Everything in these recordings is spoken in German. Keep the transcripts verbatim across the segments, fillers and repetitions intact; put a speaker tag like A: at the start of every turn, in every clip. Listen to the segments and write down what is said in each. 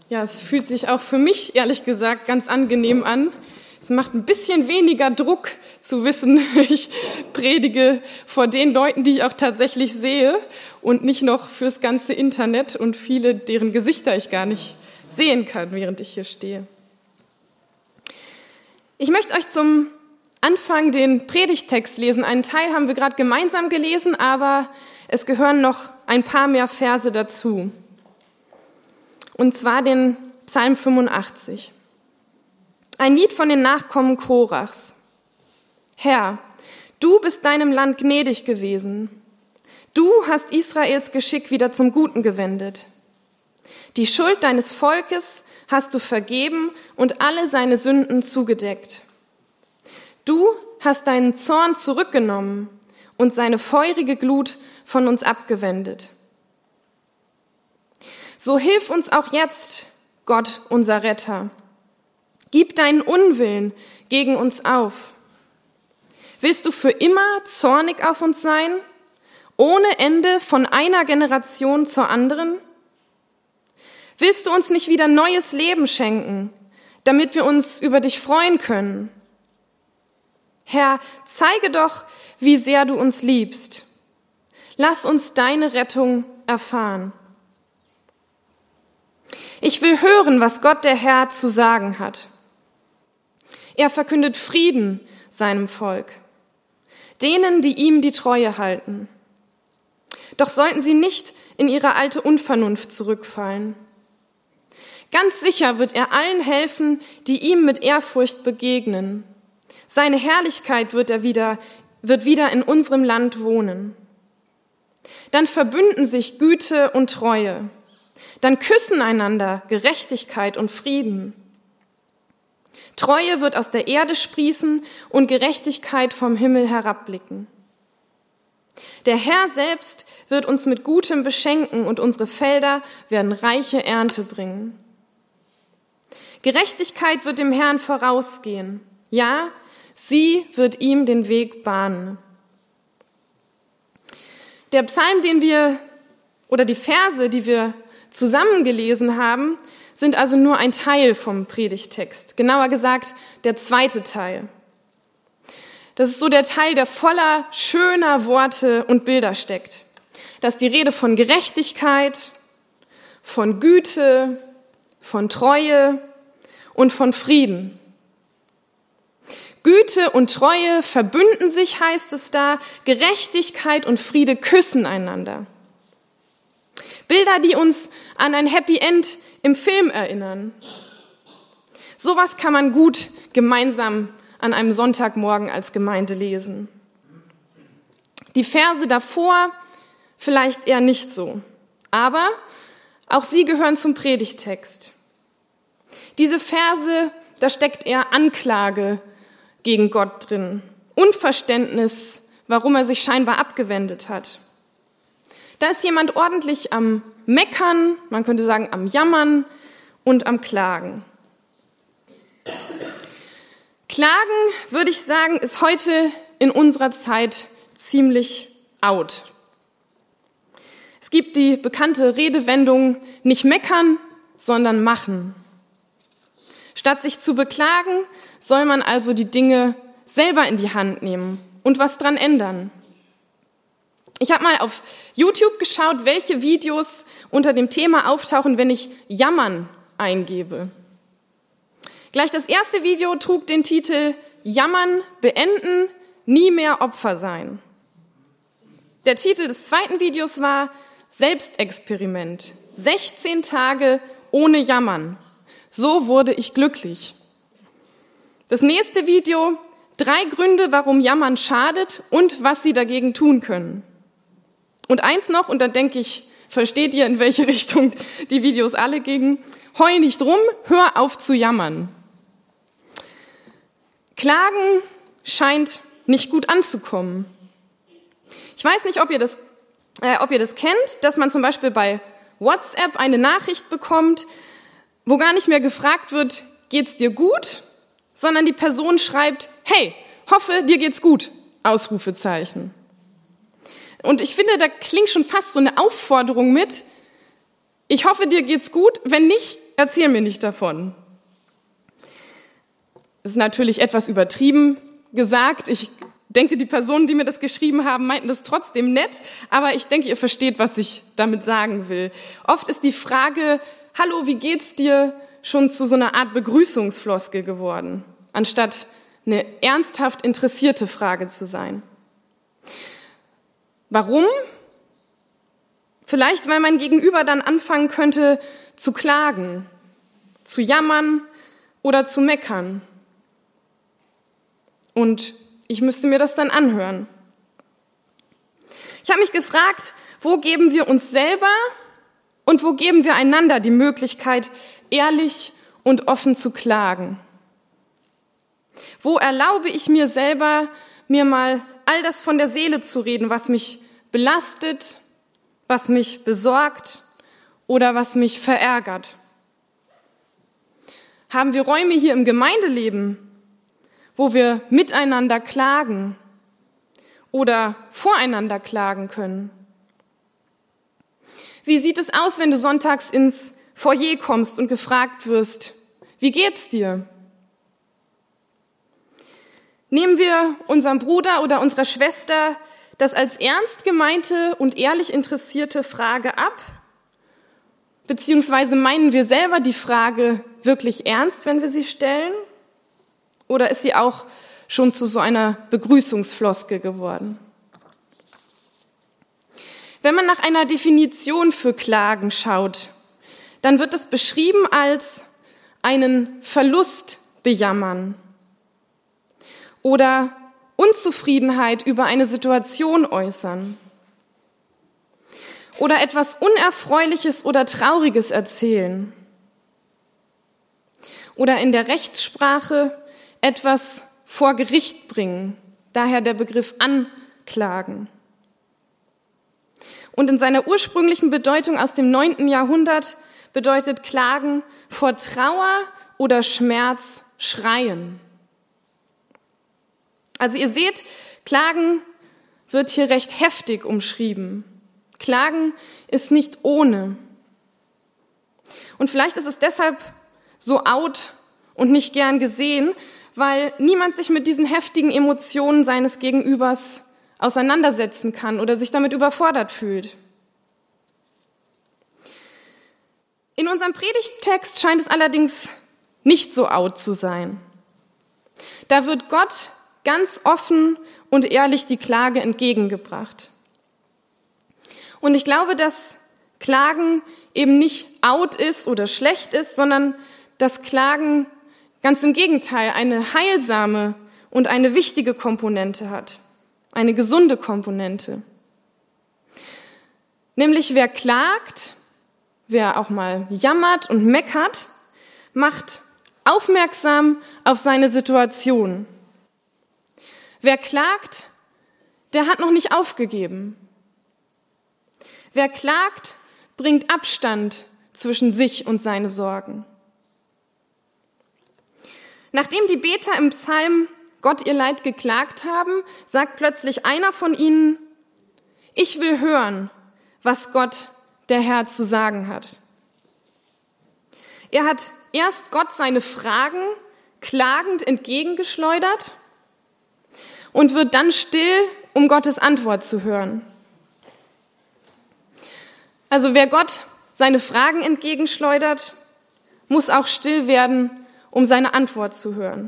A: Ja, es fühlt sich auch für mich, ehrlich gesagt, ganz angenehm an. Es macht ein bisschen weniger Druck zu wissen, ich predige vor den Leuten, die ich auch tatsächlich sehe und nicht noch fürs ganze Internet und viele, deren Gesichter ich gar nicht sehen kann, während ich hier stehe. Ich möchte euch zum Anfang den Predigttext lesen. Einen Teil haben wir gerade gemeinsam gelesen, aber es gehören noch ein paar mehr Verse dazu. Und zwar den Psalm fünfundachtzig. Ein Lied von den Nachkommen Korachs. Herr, du bist deinem Land gnädig gewesen. Du hast Israels Geschick wieder zum Guten gewendet. Die Schuld deines Volkes hast du vergeben und alle seine Sünden zugedeckt. Du hast deinen Zorn zurückgenommen und seine feurige Glut von uns abgewendet. So hilf uns auch jetzt, Gott, unser Retter. Gib deinen Unwillen gegen uns auf. Willst du für immer zornig auf uns sein, ohne Ende von einer Generation zur anderen? Willst du uns nicht wieder neues Leben schenken, damit wir uns über dich freuen können? Herr, zeige doch, wie sehr du uns liebst. Lass uns deine Rettung erfahren. Ich will hören, was Gott der Herr zu sagen hat. Er verkündet Frieden seinem Volk, denen, die ihm die Treue halten. Doch sollten sie nicht in ihre alte Unvernunft zurückfallen. Ganz sicher wird er allen helfen, die ihm mit Ehrfurcht begegnen. Seine Herrlichkeit wird er wieder, wird wieder in unserem Land wohnen. Dann verbünden sich Güte und Treue. Dann küssen einander Gerechtigkeit und Frieden. Treue wird aus der Erde sprießen und Gerechtigkeit vom Himmel herabblicken. Der Herr selbst wird uns mit Gutem beschenken und unsere Felder werden reiche Ernte bringen. Gerechtigkeit wird dem Herrn vorausgehen. Ja, sie wird ihm den Weg bahnen. Der Psalm, den wir, oder die Verse, die wir zusammengelesen haben, sind also nur ein Teil vom Predigttext. Genauer gesagt, der zweite Teil. Das ist so der Teil, der voller schöner Worte und Bilder steckt. Da ist die Rede von Gerechtigkeit, von Güte, von Treue und von Frieden. Güte und Treue verbünden sich, heißt es da. Gerechtigkeit und Friede küssen einander. Bilder, die uns an ein Happy End im Film erinnern. Sowas kann man gut gemeinsam an einem Sonntagmorgen als Gemeinde lesen. Die Verse davor vielleicht eher nicht so, aber auch sie gehören zum Predigttext. Diese Verse, da steckt eher Anklage gegen Gott drin, Unverständnis, warum er sich scheinbar abgewendet hat. Da ist jemand ordentlich am Meckern, man könnte sagen am Jammern und am Klagen. Klagen, würde ich sagen, ist heute in unserer Zeit ziemlich out. Es gibt die bekannte Redewendung, nicht meckern, sondern machen. Statt sich zu beklagen, soll man also die Dinge selber in die Hand nehmen und was dran ändern. Ich habe mal auf YouTube geschaut, welche Videos unter dem Thema auftauchen, wenn ich Jammern eingebe. Gleich das erste Video trug den Titel Jammern beenden, nie mehr Opfer sein. Der Titel des zweiten Videos war Selbstexperiment, sechzehn Tage ohne Jammern. So wurde ich glücklich. Das nächste Video, drei Gründe, warum Jammern schadet und was Sie dagegen tun können. Und eins noch, und da denke ich, versteht ihr, in welche Richtung die Videos alle gingen? Heul nicht rum, hör auf zu jammern. Klagen scheint nicht gut anzukommen. Ich weiß nicht, ob ihr das, äh, ob ihr das kennt, dass man zum Beispiel bei WhatsApp eine Nachricht bekommt, wo gar nicht mehr gefragt wird, geht's dir gut? Sondern die Person schreibt, hey, hoffe, dir geht's gut, Ausrufezeichen. Und ich finde, da klingt schon fast so eine Aufforderung mit, ich hoffe, dir geht's gut, wenn nicht, erzähl mir nicht davon. Das ist natürlich etwas übertrieben gesagt. Ich denke, die Personen, die mir das geschrieben haben, meinten das trotzdem nett, aber ich denke, ihr versteht, was ich damit sagen will. Oft ist die Frage, hallo, wie geht's dir, schon zu so einer Art Begrüßungsfloskel geworden, anstatt eine ernsthaft interessierte Frage zu sein. Warum? Vielleicht, weil mein Gegenüber dann anfangen könnte zu klagen, zu jammern oder zu meckern. Und ich müsste mir das dann anhören. Ich habe mich gefragt, wo geben wir uns selber und wo geben wir einander die Möglichkeit, ehrlich und offen zu klagen? Wo erlaube ich mir selber, mir mal all das von der Seele zu reden, was mich belastet, was mich besorgt oder was mich verärgert? Haben wir Räume hier im Gemeindeleben, wo wir miteinander klagen oder voreinander klagen können? Wie sieht es aus, wenn du sonntags ins Foyer kommst und gefragt wirst, wie geht's dir? Nehmen wir unserem Bruder oder unserer Schwester das als ernst gemeinte und ehrlich interessierte Frage ab? Beziehungsweise meinen wir selber die Frage wirklich ernst, wenn wir sie stellen? Oder ist sie auch schon zu so einer Begrüßungsfloskel geworden? Wenn man nach einer Definition für Klagen schaut, dann wird es beschrieben als einen Verlust bejammern oder Unzufriedenheit über eine Situation äußern oder etwas Unerfreuliches oder Trauriges erzählen oder in der Rechtssprache etwas vor Gericht bringen, daher der Begriff anklagen. Und in seiner ursprünglichen Bedeutung aus dem neunten Jahrhundert bedeutet Klagen vor Trauer oder Schmerz schreien. Also ihr seht, Klagen wird hier recht heftig umschrieben. Klagen ist nicht ohne. Und vielleicht ist es deshalb so out und nicht gern gesehen, weil niemand sich mit diesen heftigen Emotionen seines Gegenübers auseinandersetzen kann oder sich damit überfordert fühlt. In unserem Predigttext scheint es allerdings nicht so out zu sein. Da wird Gott ganz offen und ehrlich die Klage entgegengebracht. Und ich glaube, dass Klagen eben nicht out ist oder schlecht ist, sondern dass Klagen ganz im Gegenteil eine heilsame und eine wichtige Komponente hat, eine gesunde Komponente. Nämlich wer klagt, wer auch mal jammert und meckert, macht aufmerksam auf seine Situation. Wer klagt, der hat noch nicht aufgegeben. Wer klagt, bringt Abstand zwischen sich und seine Sorgen. Nachdem die Beter im Psalm Gott ihr Leid geklagt haben, sagt plötzlich einer von ihnen, ich will hören, was Gott, der Herr, zu sagen hat. Er hat erst Gott seine Fragen klagend entgegengeschleudert und wird dann still, um Gottes Antwort zu hören. Also wer Gott seine Fragen entgegenschleudert, muss auch still werden, um seine Antwort zu hören.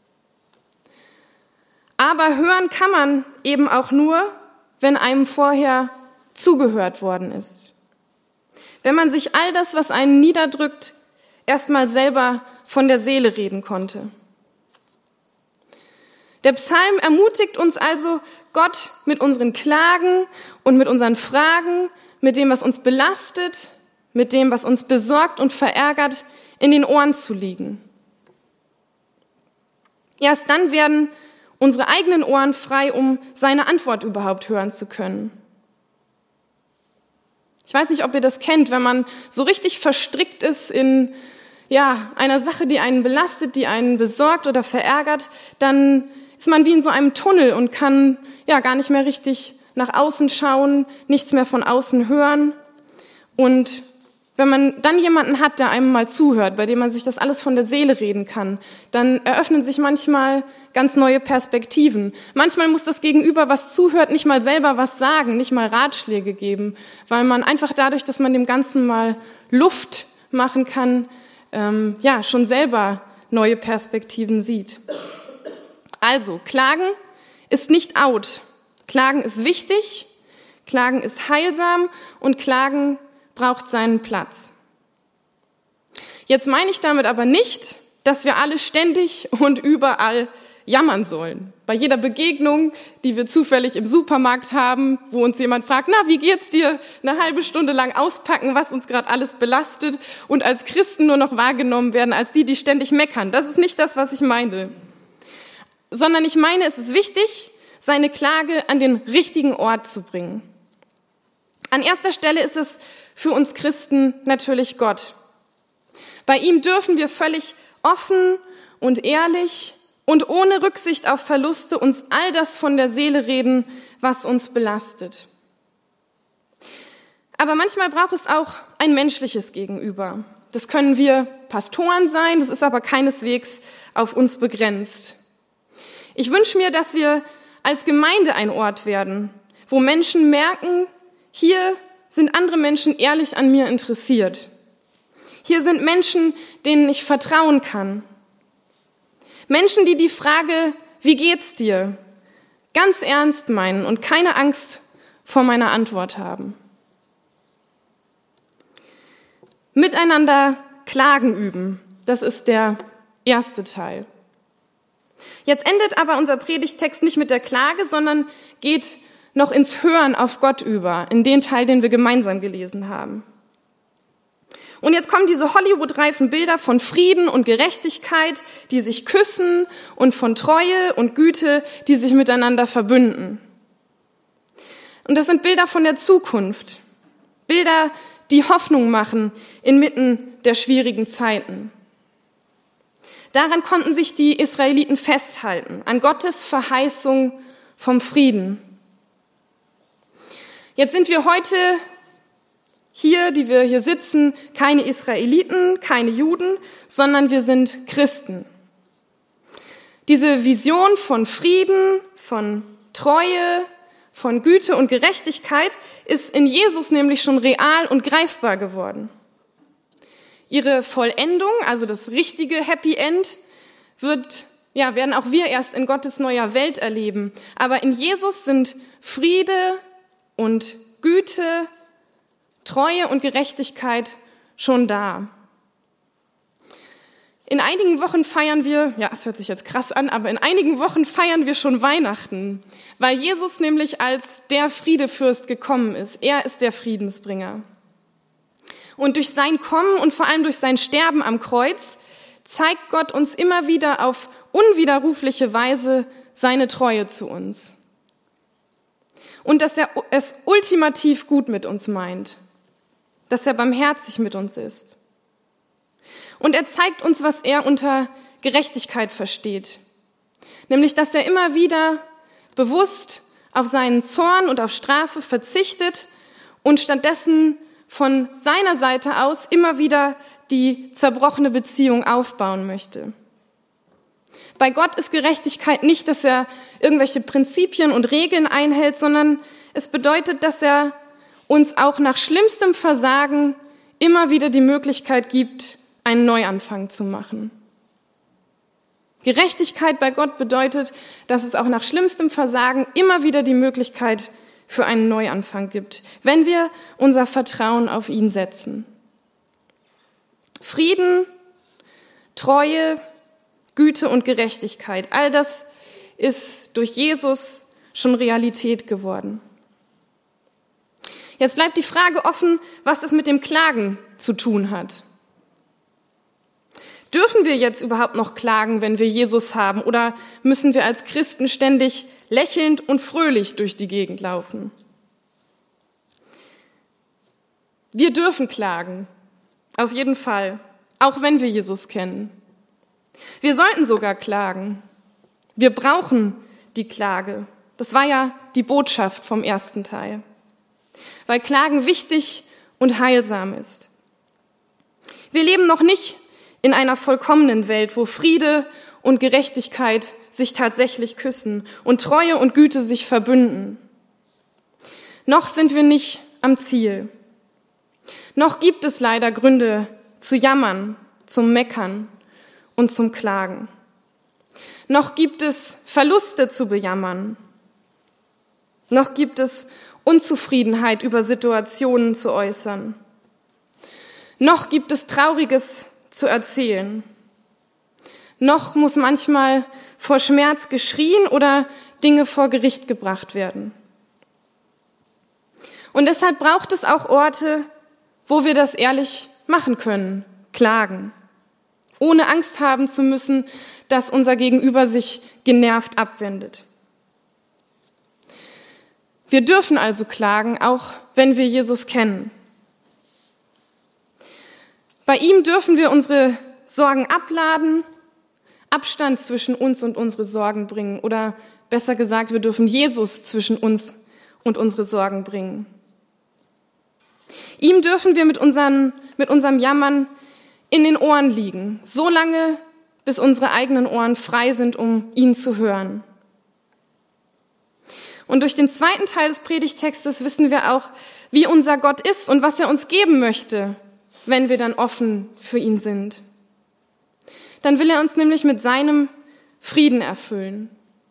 A: Aber hören kann man eben auch nur, wenn einem vorher zugehört worden ist. Wenn man sich all das, was einen niederdrückt, erstmal selber von der Seele reden konnte. Der Psalm ermutigt uns also, Gott mit unseren Klagen und mit unseren Fragen, mit dem, was uns belastet, mit dem, was uns besorgt und verärgert, in den Ohren zu liegen. Erst dann werden unsere eigenen Ohren frei, um seine Antwort überhaupt hören zu können. Ich weiß nicht, ob ihr das kennt, wenn man so richtig verstrickt ist in ja, einer Sache, die einen belastet, die einen besorgt oder verärgert, dann ist man wie in so einem Tunnel und kann ja gar nicht mehr richtig nach außen schauen, nichts mehr von außen hören. Und Wenn man dann jemanden hat, der einem mal zuhört, bei dem man sich das alles von der Seele reden kann, dann eröffnen sich manchmal ganz neue Perspektiven. Manchmal muss das Gegenüber, was zuhört, nicht mal selber was sagen, nicht mal Ratschläge geben, weil man einfach dadurch, dass man dem Ganzen mal Luft machen kann, ähm, ja, schon selber neue Perspektiven sieht. Also, Klagen ist nicht out. Klagen ist wichtig, Klagen ist heilsam und Klagen braucht seinen Platz. Jetzt meine ich damit aber nicht, dass wir alle ständig und überall jammern sollen. Bei jeder Begegnung, die wir zufällig im Supermarkt haben, wo uns jemand fragt, na, wie geht's dir? Eine halbe Stunde lang auspacken, was uns gerade alles belastet und als Christen nur noch wahrgenommen werden, als die, die ständig meckern. Das ist nicht das, was ich meine. Sondern ich meine, es ist wichtig, seine Klage an den richtigen Ort zu bringen. An erster Stelle ist es für uns Christen natürlich Gott. Bei ihm dürfen wir völlig offen und ehrlich und ohne Rücksicht auf Verluste uns all das von der Seele reden, was uns belastet. Aber manchmal braucht es auch ein menschliches Gegenüber. Das können wir Pastoren sein, das ist aber keineswegs auf uns begrenzt. Ich wünsche mir, dass wir als Gemeinde ein Ort werden, wo Menschen merken, hier sind andere Menschen ehrlich an mir interessiert. Hier sind Menschen, denen ich vertrauen kann. Menschen, die die Frage, wie geht's dir, ganz ernst meinen und keine Angst vor meiner Antwort haben. Miteinander Klagen üben, das ist der erste Teil. Jetzt endet aber unser Predigttext nicht mit der Klage, sondern geht noch ins Hören auf Gott über, in den Teil, den wir gemeinsam gelesen haben. Und jetzt kommen diese Hollywood-reifen Bilder von Frieden und Gerechtigkeit, die sich küssen, und von Treue und Güte, die sich miteinander verbünden. Und das sind Bilder von der Zukunft, Bilder, die Hoffnung machen inmitten der schwierigen Zeiten. Daran konnten sich die Israeliten festhalten, an Gottes Verheißung vom Frieden. Jetzt sind wir heute hier, die wir hier sitzen, keine Israeliten, keine Juden, sondern wir sind Christen. Diese Vision von Frieden, von Treue, von Güte und Gerechtigkeit ist in Jesus nämlich schon real und greifbar geworden. Ihre Vollendung, also das richtige Happy End, wird, ja, werden auch wir erst in Gottes neuer Welt erleben. Aber in Jesus sind Friede und Güte, Treue und Gerechtigkeit schon da. In einigen Wochen feiern wir, ja, es hört sich jetzt krass an, aber in einigen Wochen feiern wir schon Weihnachten, weil Jesus nämlich als der Friedefürst gekommen ist. Er ist der Friedensbringer. Und durch sein Kommen und vor allem durch sein Sterben am Kreuz zeigt Gott uns immer wieder auf unwiderrufliche Weise seine Treue zu uns. Und dass er es ultimativ gut mit uns meint, dass er barmherzig mit uns ist. Und er zeigt uns, was er unter Gerechtigkeit versteht, nämlich, dass er immer wieder bewusst auf seinen Zorn und auf Strafe verzichtet und stattdessen von seiner Seite aus immer wieder die zerbrochene Beziehung aufbauen möchte. Bei Gott ist Gerechtigkeit nicht, dass er irgendwelche Prinzipien und Regeln einhält, sondern es bedeutet, dass er uns auch nach schlimmstem Versagen immer wieder die Möglichkeit gibt, einen Neuanfang zu machen. Gerechtigkeit bei Gott bedeutet, dass es auch nach schlimmstem Versagen immer wieder die Möglichkeit für einen Neuanfang gibt, wenn wir unser Vertrauen auf ihn setzen. Frieden, Treue, Güte und Gerechtigkeit, all das ist durch Jesus schon Realität geworden. Jetzt bleibt die Frage offen, was es mit dem Klagen zu tun hat. Dürfen wir jetzt überhaupt noch klagen, wenn wir Jesus haben, oder müssen wir als Christen ständig lächelnd und fröhlich durch die Gegend laufen? Wir dürfen klagen, auf jeden Fall, auch wenn wir Jesus kennen. Wir sollten sogar klagen. Wir brauchen die Klage. Das war ja die Botschaft vom ersten Teil. Weil Klagen wichtig und heilsam ist. Wir leben noch nicht in einer vollkommenen Welt, wo Friede und Gerechtigkeit sich tatsächlich küssen und Treue und Güte sich verbünden. Noch sind wir nicht am Ziel. Noch gibt es leider Gründe zu jammern, zum Meckern und zum Klagen. Noch gibt es Verluste zu bejammern. Noch gibt es Unzufriedenheit über Situationen zu äußern. Noch gibt es Trauriges zu erzählen. Noch muss manchmal vor Schmerz geschrien oder Dinge vor Gericht gebracht werden. Und deshalb braucht es auch Orte, wo wir das ehrlich machen können, klagen, ohne Angst haben zu müssen, dass unser Gegenüber sich genervt abwendet. Wir dürfen also klagen, auch wenn wir Jesus kennen. Bei ihm dürfen wir unsere Sorgen abladen, Abstand zwischen uns und unsere Sorgen bringen, oder besser gesagt, wir dürfen Jesus zwischen uns und unsere Sorgen bringen. Ihm dürfen wir mit, unseren, mit unserem Jammern in den Ohren liegen, so lange, bis unsere eigenen Ohren frei sind, um ihn zu hören. Und durch den zweiten Teil des Predigtextes wissen wir auch, wie unser Gott ist und was er uns geben möchte, wenn wir dann offen für ihn sind. Dann will er uns nämlich mit seinem Frieden erfüllen.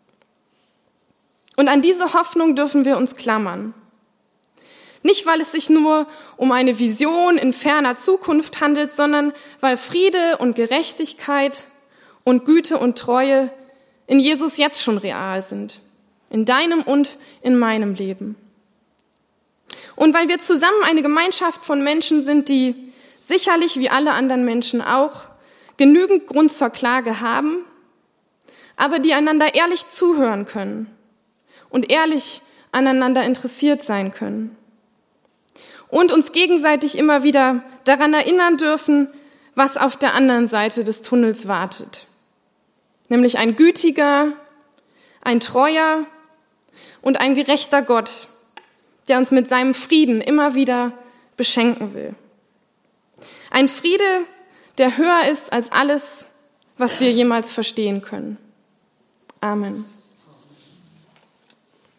A: Und an diese Hoffnung dürfen wir uns klammern. Nicht, weil es sich nur um eine Vision in ferner Zukunft handelt, sondern weil Friede und Gerechtigkeit und Güte und Treue in Jesus jetzt schon real sind. In deinem und in meinem Leben. Und weil wir zusammen eine Gemeinschaft von Menschen sind, die sicherlich wie alle anderen Menschen auch genügend Grund zur Klage haben, aber die einander ehrlich zuhören können und ehrlich aneinander interessiert sein können. Und uns gegenseitig immer wieder daran erinnern dürfen, was auf der anderen Seite des Tunnels wartet. Nämlich ein gütiger, ein treuer und ein gerechter Gott, der uns mit seinem Frieden immer wieder beschenken will. Ein Friede, der höher ist als alles, was wir jemals verstehen können. Amen.